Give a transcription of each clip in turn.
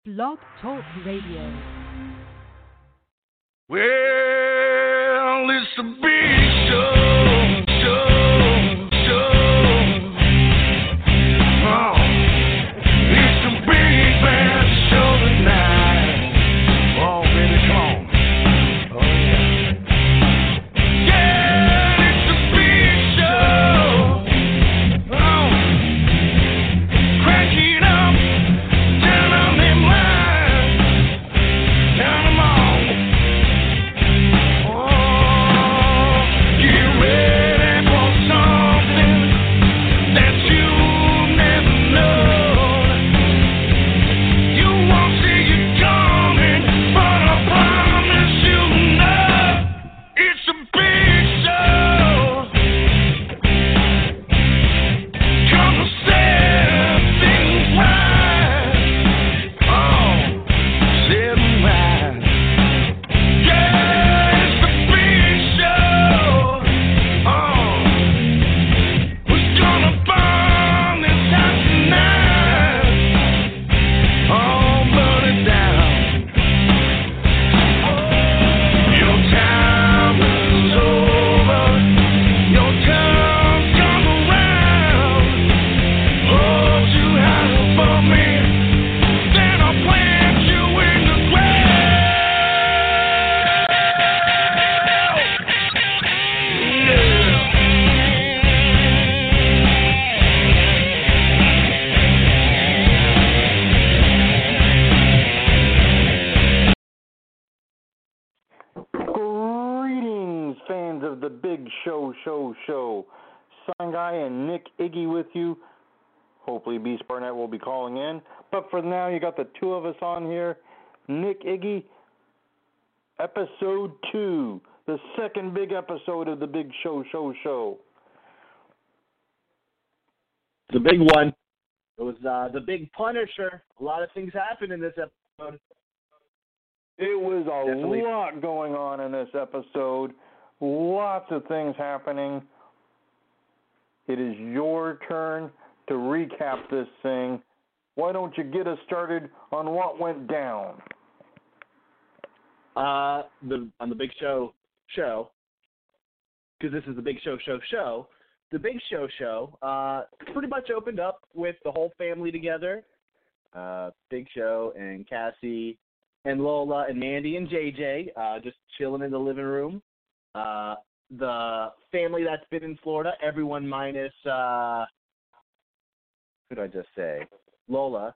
Blog Talk Radio. Well, it's a big show. Oh, it's a big bad show tonight. Oh, baby, come on. Oh, yeah. Yeah, it's a big show. Oh, crank it up, turn on them lights, turn them on. Fans of the Big Show. Sign Guy and Nick Iggy with you. Hopefully Beast Barnett will be calling in. But for now, you got the two of us on here. Nick Iggy, episode 2, the second big episode of the Big Show. The big one. It was the Big Punisher. A lot of things happened in this episode. It was Definitely. lot going on in this episode. Lots of things happening. It is your turn to recap this thing. Why don't you get us started on what went down? On the Big Show, because this is the Big Show. The Big Show pretty much opened up with the whole family together. Big Show and Cassie and Lola and Mandy and JJ just chilling in the living room. The family that's been in Florida, everyone minus, who did I just say? Lola,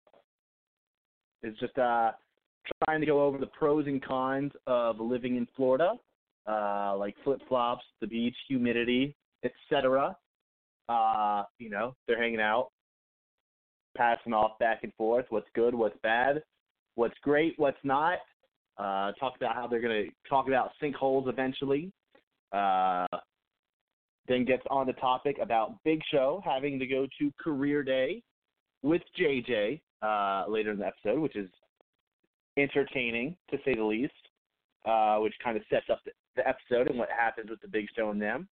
is just trying to go over the pros and cons of living in Florida, like flip-flops, the beach, humidity, etc. They're hanging out, passing off back and forth, what's good, what's bad, what's great, what's not. Talk about how they're going to talk about sinkholes eventually. Then gets on the topic about Big Show having to go to career day with JJ later in the episode, which is entertaining, to say the least, which kind of sets up the episode and what happens with the Big Show and them.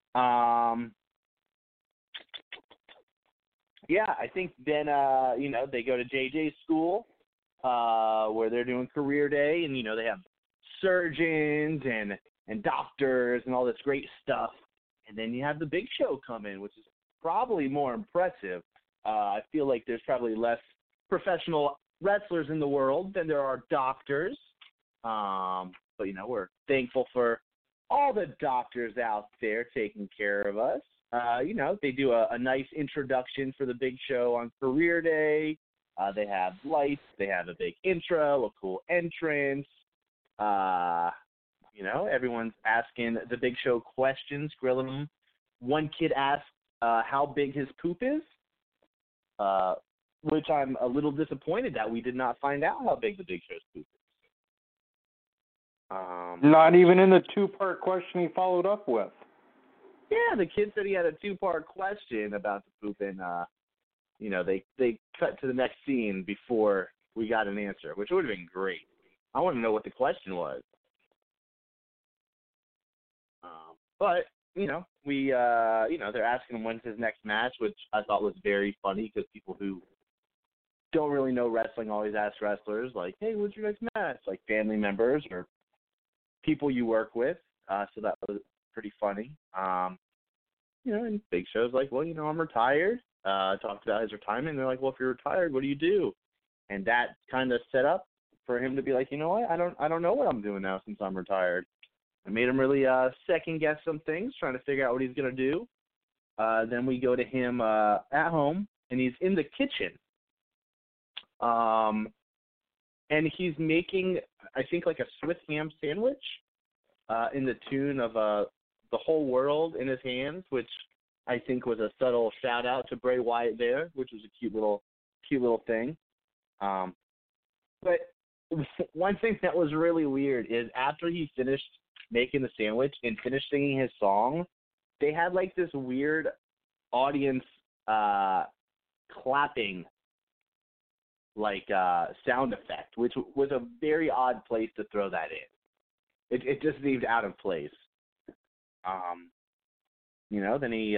I think then, they go to JJ's school, where they're doing career day, and they have surgeons and doctors and all this great stuff, and then you have the Big Show come in, which is probably more impressive. I feel like there's probably less professional wrestlers in the world than there are doctors, but we're thankful for all the doctors out there taking care of us. They do a nice introduction for the Big Show on career day. They have lights, they have a big intro, a cool entrance. Everyone's asking the Big Show questions, grilling them. One kid asked how big his poop is, which I'm a little disappointed that we did not find out how big the Big Show's poop is. Not even in the two-part question he followed up with. Yeah, the kid said he had a two-part question about the poop, and they cut to the next scene before we got an answer, which would have been great. I want to know what the question was. But they're asking him when's his next match, which I thought was very funny because people who don't really know wrestling always ask wrestlers, like, hey, what's your next match? Like family members or people you work with. So that was pretty funny. And Big Show's like, well, I'm retired. Talked about his retirement. And they're like, well, if you're retired, what do you do? And that kind of set up for him to be like, you know what? I don't know what I'm doing now since I'm retired. I made him really second guess some things, trying to figure out what he's going to do. Then we go to him at home, and he's in the kitchen. And he's making, I think, like a Swiss ham sandwich in the tune of The Whole World in his hands, which I think was a subtle shout-out to Bray Wyatt there, which was a cute little thing. But one thing that was really weird is after he finished making the sandwich and finished singing his song, they had like this weird audience clapping like sound effect, which was a very odd place to throw that in. It just seemed out of place. Then he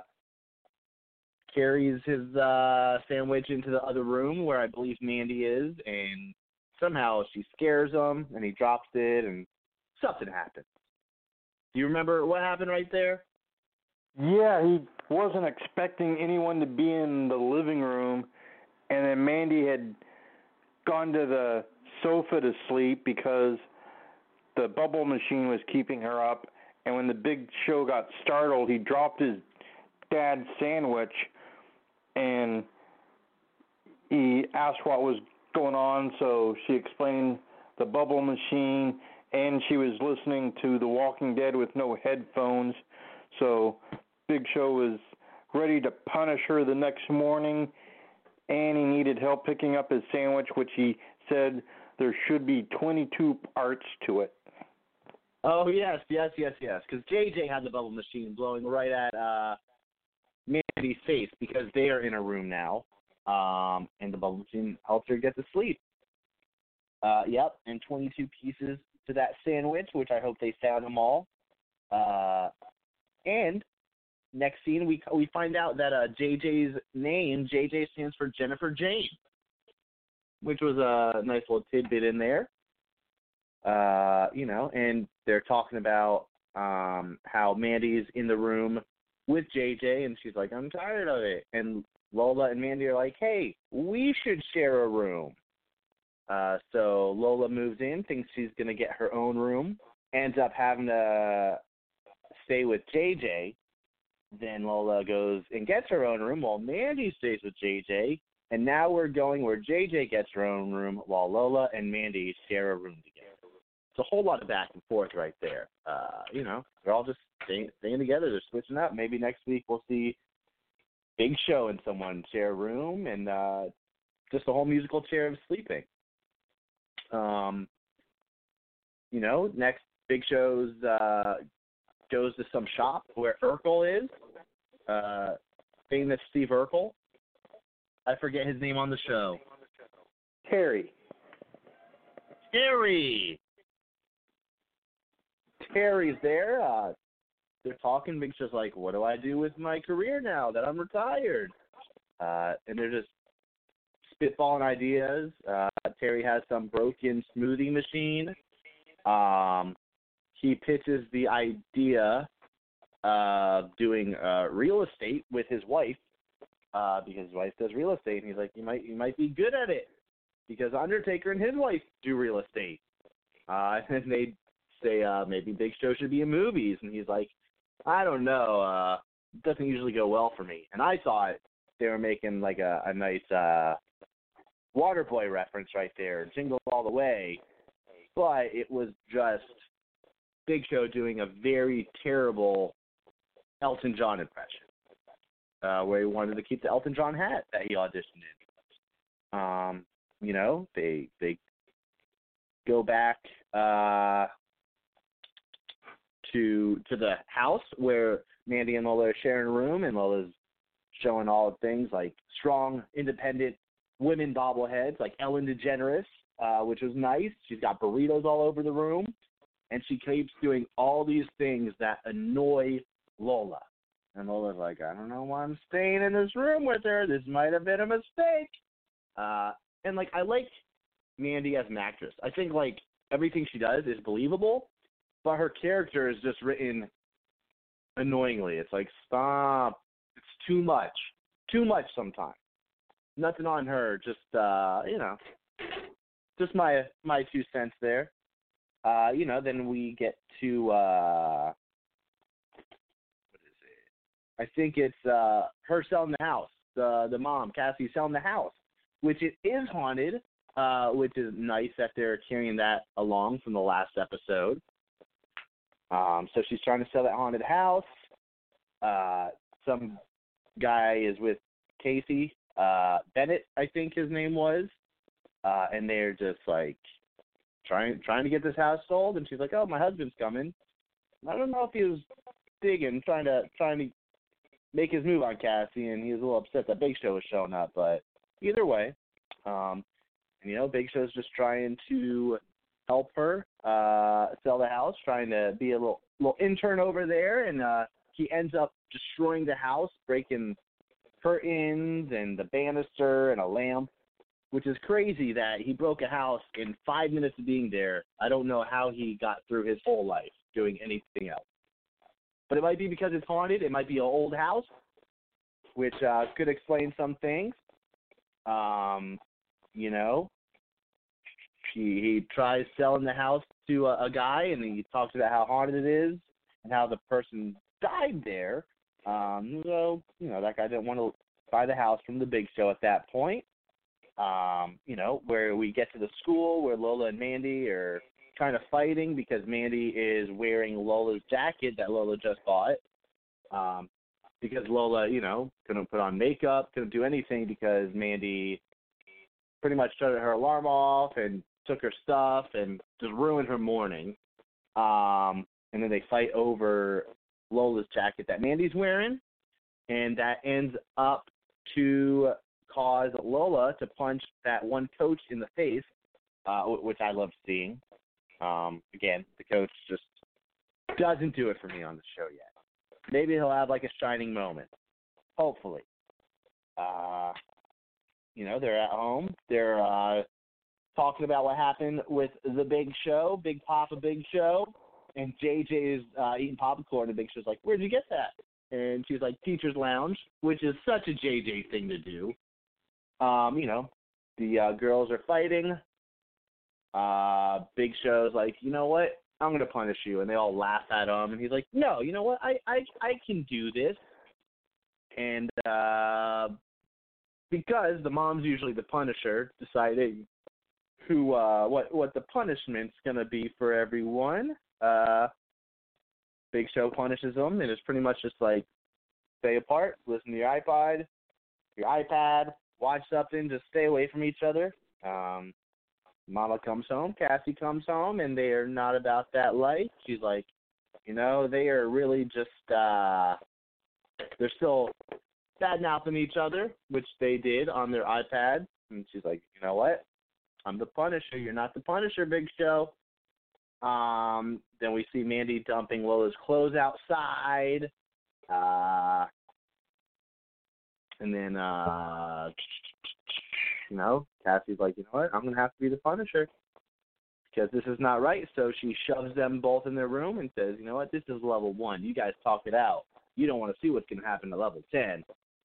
carries his sandwich into the other room where I believe Mandy is, and somehow she scares him, and he drops it, and something happens. Do you remember what happened right there? Yeah, he wasn't expecting anyone to be in the living room, and then Mandy had gone to the sofa to sleep because the bubble machine was keeping her up, and when the Big Show got startled, he dropped his dad's sandwich, and he asked what was going on, so she explained the bubble machine, and she was listening to The Walking Dead with no headphones, so Big Show was ready to punish her the next morning, and he needed help picking up his sandwich, which he said there should be 22 parts to it. Oh, yes, because JJ had the bubble machine blowing right at Mandy's face because they are in a room now, and the bubble machine helps her get to sleep. And 22 pieces to that sandwich, which I hope they found them all. And next scene, we find out that JJ's name, JJ stands for Jennifer Jane, which was a nice little tidbit in there. And they're talking about how Mandy's in the room with JJ, and she's like, I'm tired of it. And Lola and Mandy are like, hey, we should share a room. So Lola moves in, thinks she's going to get her own room, ends up having to stay with JJ. Then Lola goes and gets her own room while Mandy stays with JJ. And now we're going where JJ gets her own room while Lola and Mandy share a room together. It's a whole lot of back and forth right there. They're all just staying together. They're switching up. Maybe next week we'll see Big Show and someone share a room and just a whole musical chair of sleeping. Next Big Show's goes to some shop where Urkel is, famous Steve Urkel. I forget his name on the show. Terry. Terry's there. They're talking. Big Show's like, what do I do with my career now that I'm retired? And they're just spitballing ideas. Terry has some broken smoothie machine. He pitches the idea of doing real estate with his wife because his wife does real estate, and he's like, you might be good at it because Undertaker and his wife do real estate. And they say maybe Big Show should be in movies, and he's like, I don't know, it doesn't usually go well for me. And I thought they were making like a nice Waterboy reference right there, Jingle All the Way, but it was just Big Show doing a very terrible Elton John impression, where he wanted to keep the Elton John hat that he auditioned in. They go back to the house where Mandy and Lola are sharing a room, and Lola's showing all the things like strong, independent women bobbleheads like Ellen DeGeneres, which was nice. She's got burritos all over the room. And she keeps doing all these things that annoy Lola. And Lola's like, I don't know why I'm staying in this room with her. This might have been a mistake. And like I like Mandy as an actress. I think like everything she does is believable, but her character is just written annoyingly. It's like, stop. It's too much. Too much sometimes. Nothing on her, just just my 2 cents there. Then we get to what is it? I think it's her selling the house. The mom, Cassie, selling the house, which it is haunted, which is nice that they're carrying that along from the last episode. So she's trying to sell that haunted house. Some guy is with Casey, Bennett, I think his name was, and they're just like trying to get this house sold. And she's like, "Oh, my husband's coming." I don't know if he was digging, trying to make his move on Cassie, and he was a little upset that Big Show was showing up. But either way, Big Show's just trying to help her sell the house, trying to be a little intern over there, and he ends up destroying the house, breaking curtains and the banister and a lamp, which is crazy that he broke a house in 5 minutes of being there. I don't know how he got through his whole life doing anything else. But it might be because it's haunted. It might be an old house, which could explain some things. He tries selling the house to a guy, and he talks about how haunted it is and how the person died there. That guy didn't want to buy the house from the Big Show at that point. Where we get to the school where Lola and Mandy are kind of fighting because Mandy is wearing Lola's jacket that Lola just bought. Because Lola, couldn't put on makeup, couldn't do anything because Mandy pretty much shut her alarm off and took her stuff and just ruined her morning. And then they fight over Lola's jacket that Mandy's wearing, and that ends up to cause Lola to punch that one coach in the face, which I love seeing. Again, the coach just doesn't do it for me on the show yet. Maybe he'll have like a shining moment. Hopefully. They're at home. They're talking about what happened with the Big Show, Big Papa Big Show. And JJ is eating popcorn, and Big Show's like, "Where'd you get that?" And she's like, "Teacher's Lounge," which is such a JJ thing to do. The girls are fighting. Big Show's like, "You know what? I'm going to punish you." And they all laugh at him. And he's like, "No, you know what? I can do this." And because the mom's usually the punisher, deciding what the punishment's going to be for everyone, Big Show punishes them, and it's pretty much just like, stay apart, listen to your iPod, your iPad, watch something, just stay away from each other. Mama comes home, Cassie comes home, and they are not about that life. She's like, they are really just, they're still bad-mouthing each other, which they did on their iPad. And she's like, "You know what? I'm the Punisher. You're not the Punisher, Big Show." Then we see Mandy dumping Lola's clothes outside. And then, Cassie's like, "You know what? I'm going to have to be the Punisher because this is not right." So she shoves them both in their room and says, "You know what? This is level 1. You guys talk it out. You don't want to see what's going to happen to level 10.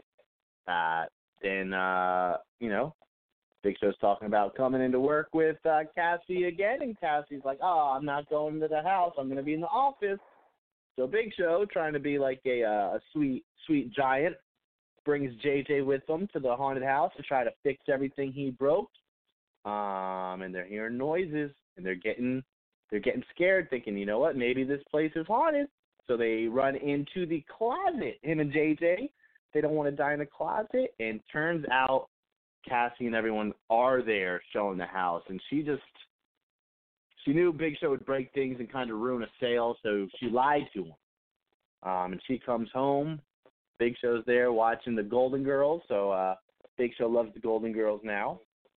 Then, Big Show's talking about coming into work with Cassie again, and Cassie's like, "Oh, I'm not going to the house. I'm going to be in the office." So Big Show, trying to be like a sweet giant, brings JJ with them to the haunted house to try to fix everything he broke. And they're hearing noises, and they're getting scared, thinking, "You know what? Maybe this place is haunted." So they run into the closet, him and JJ. They don't want to die in the closet, and turns out Cassie and everyone are there showing the house, and she knew Big Show would break things and kind of ruin a sale, so she lied to him. And she comes home. Big Show's there watching the Golden Girls, so Big Show loves the Golden Girls now.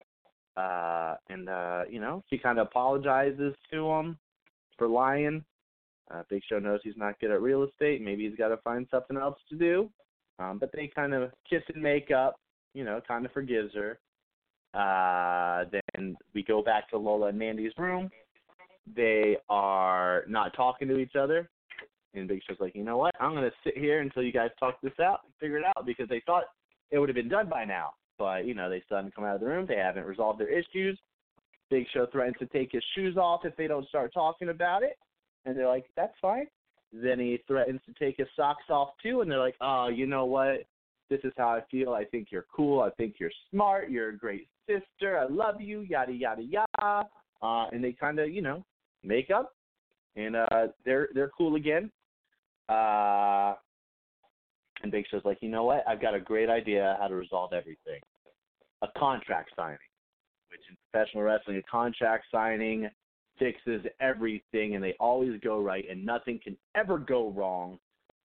She kind of apologizes to him for lying. Big Show knows he's not good at real estate. Maybe he's got to find something else to do. But they kind of kiss and make up, kind of forgives her. Then we go back to Lola and Mandy's room. They are not talking to each other. And Big Show's like, you know what? I'm going to sit here until you guys talk this out and figure it out, because they thought it would have been done by now. But, they still haven't come out of the room. They haven't resolved their issues. Big Show threatens to take his shoes off if they don't start talking about it. And they're like, that's fine. Then he threatens to take his socks off, too. And they're like, oh, you know what? This is how I feel. I think you're cool. I think you're smart. You're a great sister. I love you, yada, yada, yada. And they kind of, make up. And they're cool again. And Big Show's like, you know what? I've got a great idea how to resolve everything. A contract signing. Which in professional wrestling, a contract signing fixes everything, and they always go right, and nothing can ever go wrong.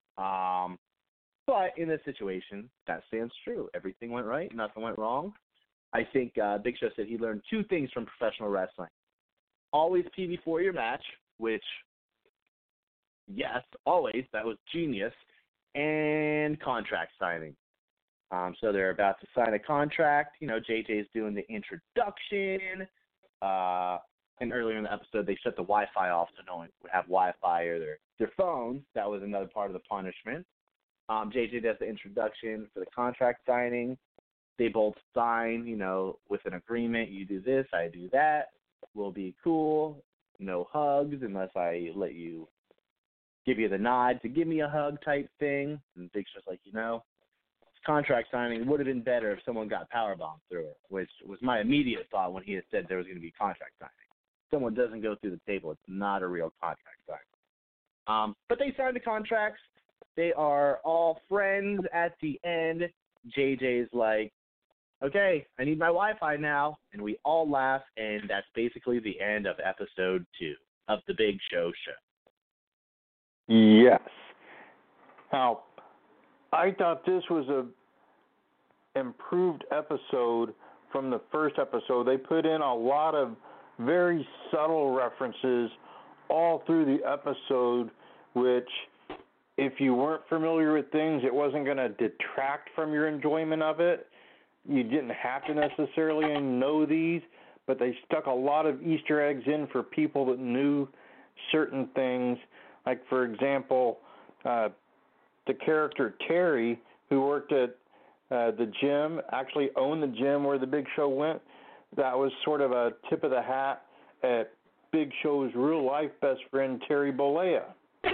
But in this situation, that stands true. Everything went right, nothing went wrong. I think Big Show said he learned two things from professional wrestling. Always pee before your match, which, yes, always, that was genius, and contract signing. So they're about to sign a contract. JJ's doing the introduction. And earlier in the episode, they shut the Wi-Fi off so no one would have Wi-Fi or their phones. That was another part of the punishment. JJ does the introduction for the contract signing. They both sign, with an agreement. You do this, I do that. We'll be cool. No hugs unless I let you give you the nod to give me a hug type thing. And Big Show's like, contract signing would have been better if someone got powerbombed through it, which was my immediate thought when he had said there was going to be contract signing. Someone doesn't go through the table, it's not a real contract signing. But they signed the contracts. They are all friends at the end. JJ's like, okay, I need my Wi-Fi now. And we all laugh, and that's basically the end of episode 2 of The Big Show Show. Yes. Now, I thought this was a improved episode from the first episode. They put in a lot of very subtle references all through the episode, which, if you weren't familiar with things, it wasn't going to detract from your enjoyment of it. You didn't have to necessarily know these, but they stuck a lot of Easter eggs in for people that knew certain things. Like, for example, the character Terry, who worked at the gym, actually owned the gym where the Big Show went. That was sort of a tip of the hat at Big Show's real-life best friend, Terry Bollea.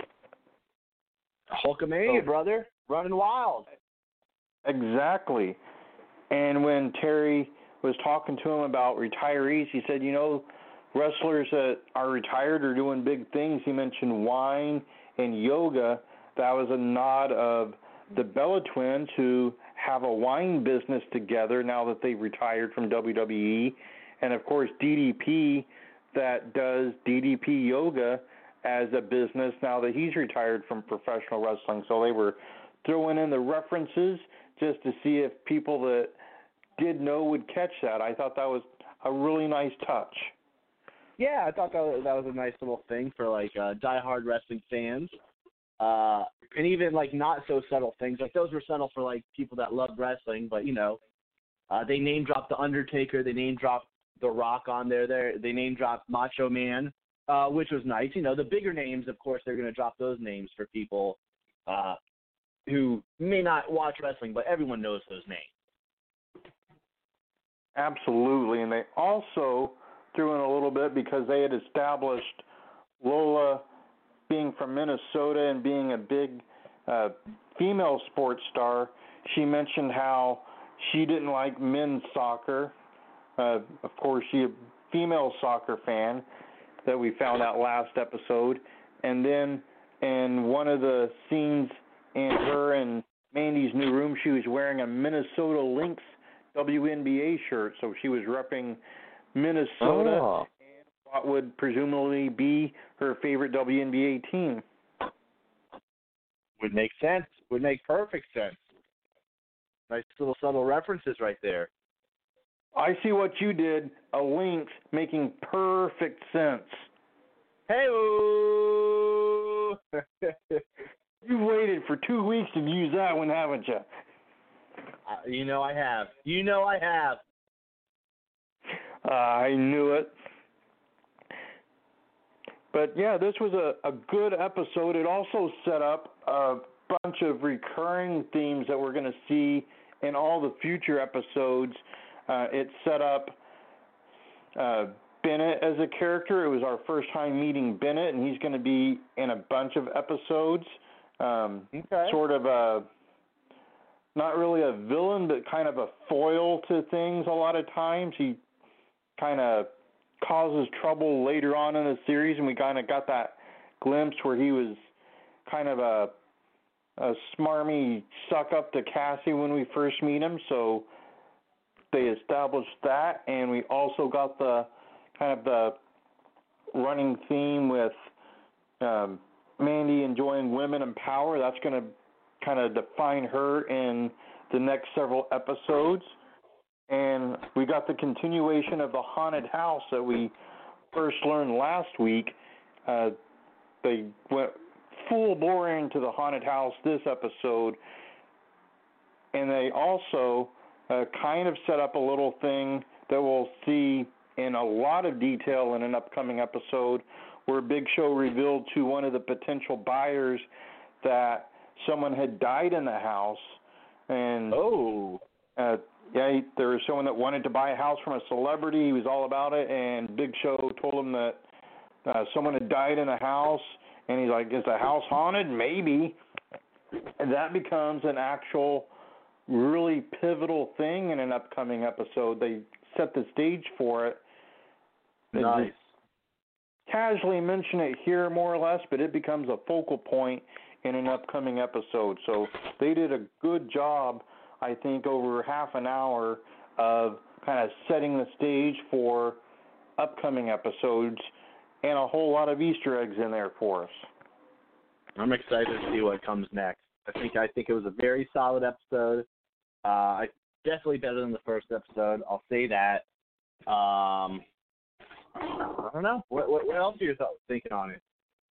Hulkamania, brother. Running wild. Exactly. And when Terry was talking to him about retirees, he said, wrestlers that are retired are doing big things. He mentioned wine and yoga. That was a nod of the Bella Twins, who have a wine business together now that they've retired from WWE. And, of course, DDP, that does DDP Yoga as a business now that he's retired from professional wrestling. So they were throwing in the references just to see if people that did know would catch that. I thought that was a really nice touch. Yeah, I thought that was a nice little thing for, diehard wrestling fans. And even, not so subtle things. Those were subtle for, people that love wrestling. But, they name-dropped The Undertaker. They name-dropped The Rock on there. They name-dropped Macho Man, which was nice. The bigger names, of course, they're going to drop those names for people who may not watch wrestling, but everyone knows those names. Absolutely. And they also threw in a little bit because they had established Lola being from Minnesota and being a big female sports star. She mentioned how she didn't like men's soccer. Of course, she's a female soccer fan that we found out last episode. And then in one of the scenes in her and Mandy's new room, she was wearing a Minnesota Lynx WNBA shirt. So she was repping Minnesota and what would presumably be her favorite WNBA team. Would make sense. Would make perfect sense. Nice little subtle references right there. I see what you did, a lynx making perfect sense. Hey-oo! You've waited for 2 weeks to use that one, haven't you? I have. I have. I knew it. But yeah, this was a good episode. It also set up a bunch of recurring themes that we're going to see in all the future episodes. It set up Bennett as a character. It was our first time meeting Bennett, and he's going to be in a bunch of episodes. Sort of not really a villain, but kind of a foil to things a lot of times. He kind of causes trouble later on in the series, and we kind of got that glimpse where he was kind of a smarmy suck up to Cassie when we first meet him, so they established that. And we also got the kind of the running theme with Mandy enjoying women and power. That's going to kind of define her in the next several episodes. And we got the continuation of the haunted house that we first learned last week. They went full bore into the haunted house this episode. And they also kind of set up a little thing that we'll see in a lot of detail in an upcoming episode, where Big Show revealed to one of the potential buyers that someone had died in the house. And there was someone that wanted to buy a house from a celebrity. He was all about it, and Big Show told him that someone had died in the house, and he's like, is the house haunted? Maybe. And that becomes an actual really pivotal thing in an upcoming episode. They set the stage for it. Nice. Casually mention it here more or less, but it becomes a focal point in an upcoming episode. So they did a good job, I think, over half an hour of kind of setting the stage for upcoming episodes, and a whole lot of Easter eggs in there for us. I'm excited to see what comes next. I think it was a very solid episode. Definitely better than the first episode. I'll say that. I don't know. What else are you thinking on it?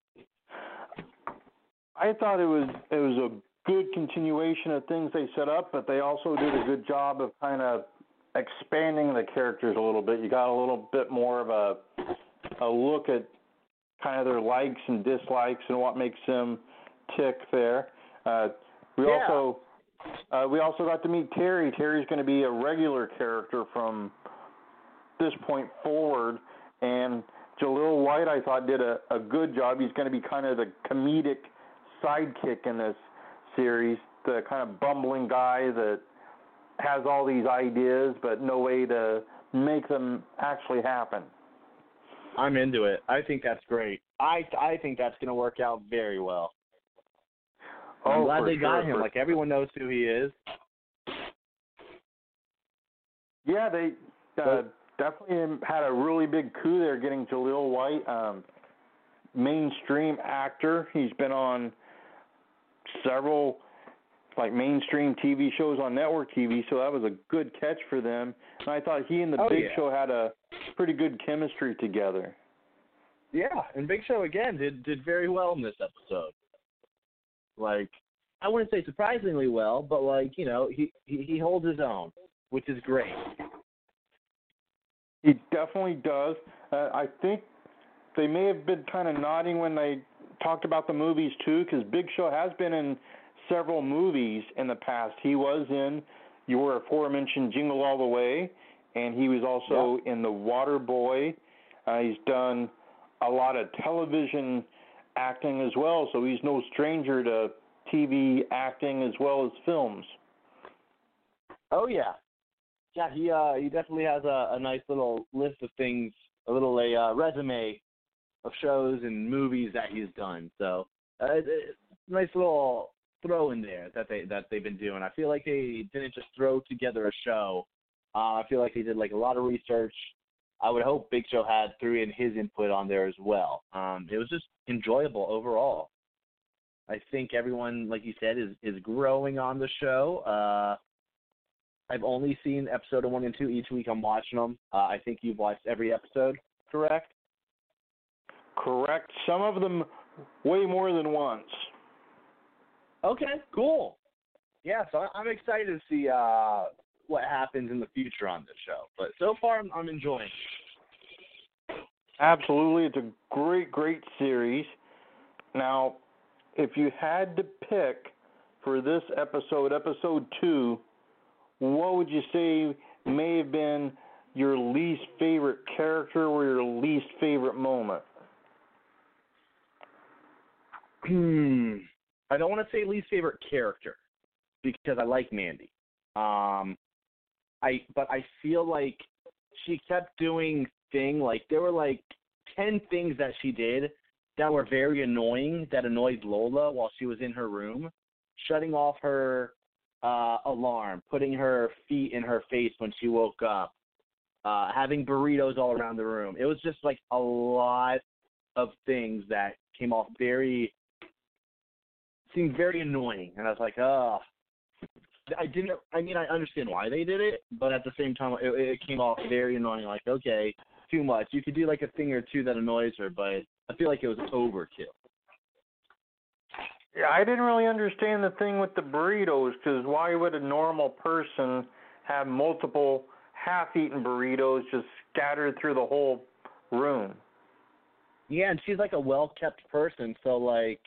I thought it was a good continuation of things they set up, but they also did a good job of kind of expanding the characters a little bit. You got a little bit more of a look at kind of their likes and dislikes and what makes them tick there. We also got to meet Terry. Terry's going to be a regular character from this point forward, and Jaleel White, I thought, did a good job. He's going to be kind of the comedic sidekick in this series, the kind of bumbling guy that has all these ideas but no way to make them actually happen. I'm into it. I think that's great. I think that's going to work out very well. I'm glad they got him. Like, everyone knows who he is. Yeah, they definitely had a really big coup there getting Jaleel White, mainstream actor. He's been on several mainstream TV shows on network TV, so that was a good catch for them. And I thought he and the Big Show had a pretty good chemistry together. Yeah, and Big Show again did very well in this episode. I wouldn't say surprisingly well, but he holds his own, which is great. He definitely does. I think they may have been kind of nodding when they talked about the movies too, because Big Show has been in several movies in the past. He was in your aforementioned Jingle All the Way, and he was also in The Water Boy. He's done a lot of television acting as well, so he's no stranger to TV acting as well as films. Oh yeah, he definitely has a nice little list of things, a resume of shows and movies that he's done. So nice little throw in there that they've been doing. I feel like they didn't just throw together a show. I feel like they did a lot of research. I would hope Big Show threw in his input on there as well. It was just enjoyable overall. I think everyone, like you said, is growing on the show. I've only seen episode 1 and 2 each week. I'm watching them. I think you've watched every episode, correct? Correct. Some of them way more than once. Okay, cool. Yeah, so I'm excited to see what happens in the future on this show. But so far, I'm enjoying it. Absolutely. It's a great, great series. Now, if you had to pick for this episode, episode 2, what would you say may have been your least favorite character or your least favorite moment? I don't want to say least favorite character because I like Mandy. But I feel like she kept doing there were like 10 things that she did that were very annoying, that annoyed Lola while she was in her room, shutting off her alarm, putting her feet in her face when she woke up, having burritos all around the room. It was just like a lot of things that came off seemed very annoying, and I was like, oh. I understand why they did it, but at the same time, it came off very annoying. Like, okay, too much. You could do like a thing or two that annoys her, but I feel like it was overkill. Yeah, I didn't really understand the thing with the burritos, because why would a normal person have multiple half-eaten burritos just scattered through the whole room? Yeah, and she's like a well-kept person, so like,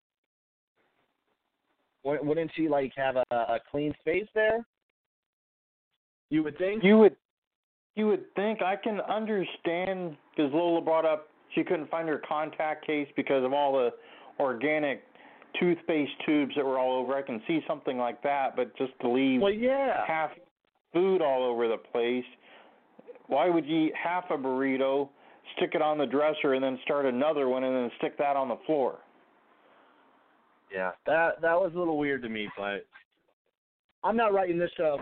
wouldn't she like have a clean space there? You would think. You would think. I can understand, because Lola brought up she couldn't find her contact case because of all the organic toothpaste tubes that were all over. I can see something like that, but just to leave half food all over the place, why would you eat half a burrito, stick it on the dresser, and then start another one and then stick that on the floor? Yeah, that was a little weird to me, but I'm not writing this show.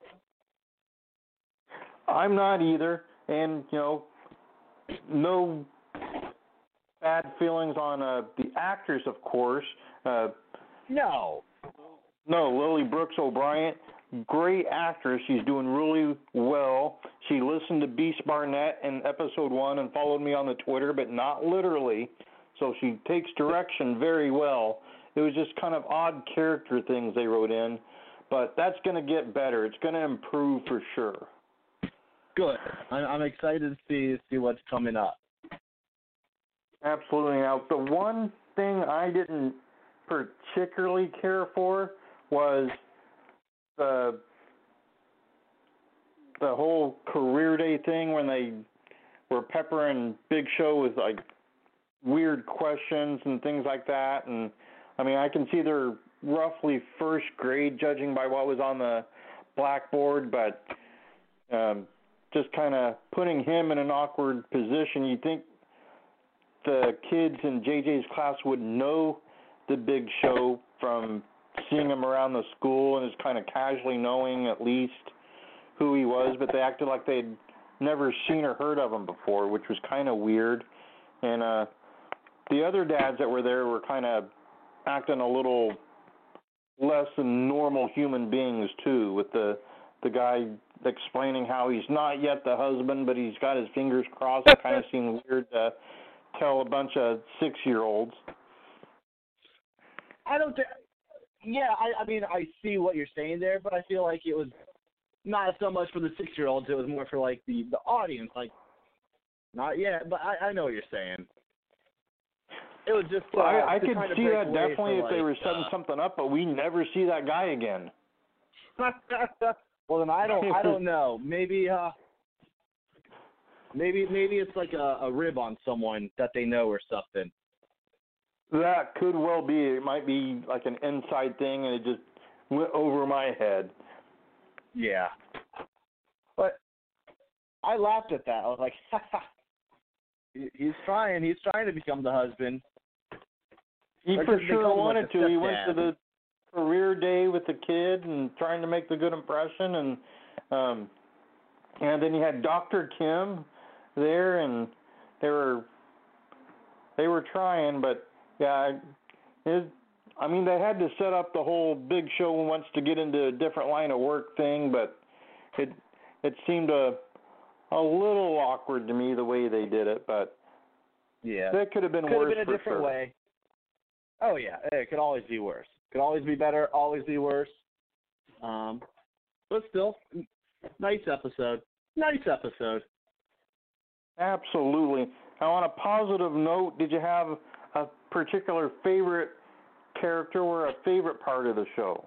I'm not either, and, no bad feelings on the actors, of course. No, Lily Brooks O'Brien, great actress. She's doing really well. She listened to Beast Barnett in episode 1 and followed me on the Twitter, but not literally, so she takes direction very well. It was just kind of odd character things they wrote in, but that's going to get better. It's going to improve for sure. Good. I'm excited to see what's coming up. Absolutely. Now, the one thing I didn't particularly care for was the whole career day thing when they were peppering Big Show with like weird questions and things like that. And I mean, I can see they're roughly first grade judging by what was on the blackboard, but just kind of putting him in an awkward position. You'd think the kids in JJ's class would know the Big Show from seeing him around the school and just kind of casually knowing at least who he was, but they acted like they'd never seen or heard of him before, which was kind of weird. And the other dads that were there were kind of acting a little less than normal human beings too, with the guy explaining how he's not yet the husband, but he's got his fingers crossed. It kind of seemed weird to tell a bunch of 6-year-olds. I don't think. Yeah, I mean, I see what you're saying there, but I feel like it was not so much for the 6-year-olds. It was more for like the audience. Like, not yet, but I know what you're saying. It was just. I could see that definitely if they were setting something up, but we never see that guy again. Well, then I don't know. Maybe it's like a rib on someone that they know or something. That could well be. It might be like an inside thing, and it just went over my head. Yeah. But I laughed at that. I was like, he's trying. He's trying to become the husband. He for sure wanted to. He went to the career day with the kid and trying to make the good impression, and then you had Dr. Kim there, and they were trying, but yeah, I mean they had to set up the whole Big Show wants to get into a different line of work thing, but it seemed a little awkward to me the way they did it, but yeah, that could have been worse. Could have been a different way. Oh yeah, it could always be worse. Could always be better. Always be worse. but still, nice episode. Nice episode. Absolutely. Now, on a positive note, did you have a particular favorite character or a favorite part of the show?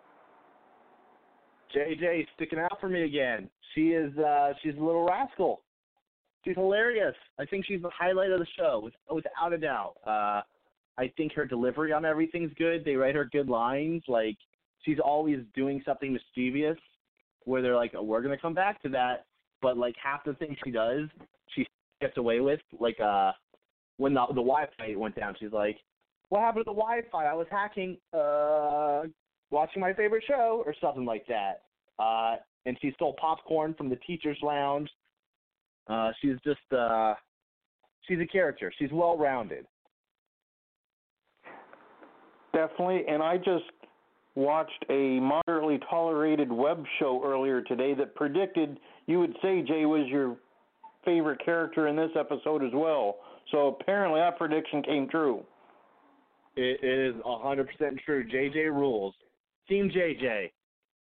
JJ sticking out for me again. She's a little rascal. She's hilarious. I think she's the highlight of the show, without a doubt. I think her delivery on everything's good. They write her good lines. Like, she's always doing something mischievous where they're like, oh, we're going to come back to that. But, like, half the things she does, she gets away with. Like, when the Wi-Fi went down, she's like, what happened to the Wi-Fi? I was hacking, watching my favorite show or something like that. And she stole popcorn from the teacher's lounge. She's just, she's a character. She's well-rounded. Definitely, and I just watched a moderately tolerated web show earlier today that predicted you would say Jay was your favorite character in this episode as well. So apparently that prediction came true. It is 100% true. JJ rules. Team JJ.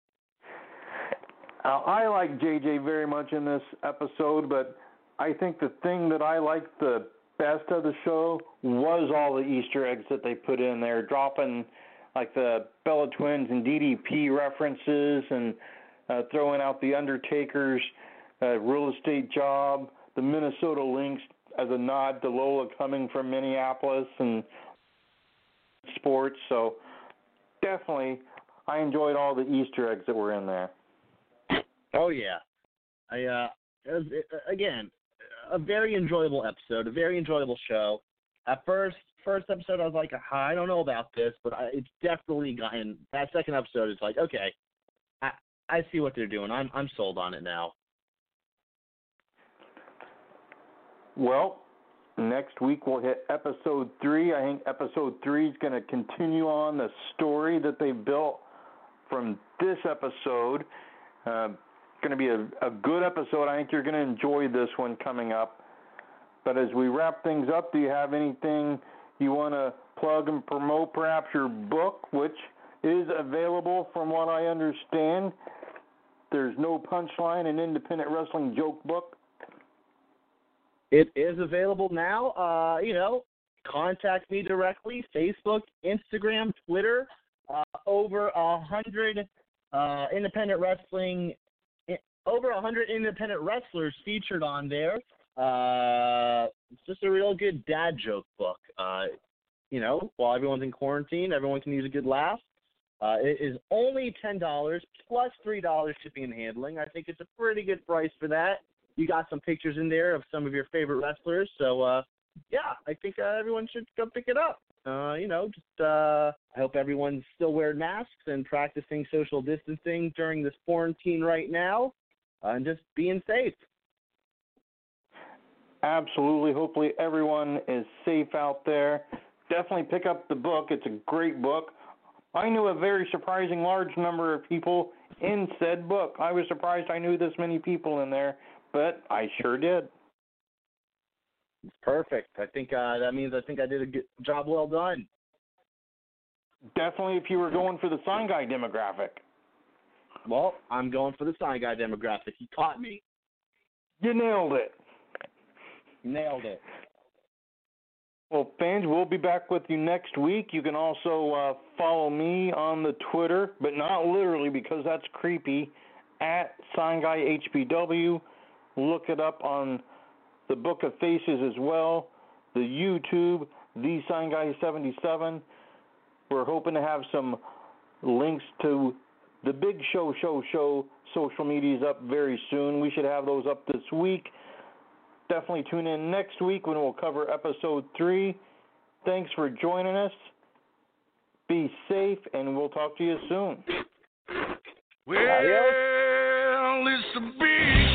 I like JJ very much in this episode, but I think the thing that I liked the best of the show was all the Easter eggs that they put in there, dropping like the Bella Twins and DDP references and throwing out the Undertaker's real estate job, the Minnesota Lynx as a nod to Lola coming from Minneapolis and sports. So definitely I enjoyed all the Easter eggs that were in there. Oh, yeah. Again, a very enjoyable episode, a very enjoyable show. At first episode, I was like, I don't know about this, but it's definitely gotten, that second episode is like, okay, I see what they're doing. I'm sold on it now. Well, next week we'll hit episode 3. I think episode 3 is going to continue on the story that they built from this episode. Going to be a good episode. I think you're going to enjoy this one coming up. But as we wrap things up, do you have anything you want to plug and promote? Perhaps your book, which is available from what I understand. There's No Punchline, an independent wrestling joke book. It is available now. Contact me directly. Facebook, Instagram, Twitter. Over 100 independent wrestling. Over 100 independent wrestlers featured on there. It's just a real good dad joke book. While everyone's in quarantine, everyone can use a good laugh. It is only $10 plus $3 shipping and handling. I think it's a pretty good price for that. You got some pictures in there of some of your favorite wrestlers. So, I think everyone should go pick it up. I hope everyone's still wearing masks and practicing social distancing during this quarantine right now. And just being safe. Absolutely. Hopefully everyone is safe out there. Definitely pick up the book. It's a great book. I knew a very surprising large number of people in said book. I was surprised I knew this many people in there, but I sure did. It's perfect. I think that means I did a good job well done. Definitely if you were going for the sign guy demographic. Well, I'm going for the sign guy demographic. He caught me. You nailed it. Nailed it. Well, fans, we'll be back with you next week. You can also follow me on the Twitter, but not literally because that's creepy, at SignGuyHBW. Look it up on the Book of Faces as well, the YouTube, The Sign Guy 77. We're hoping to have some links to the Big Show social medias up very soon. We should have those up this week. Definitely tune in next week when we'll cover episode 3. Thanks for joining us. Be safe, and we'll talk to you soon. Well, it's a big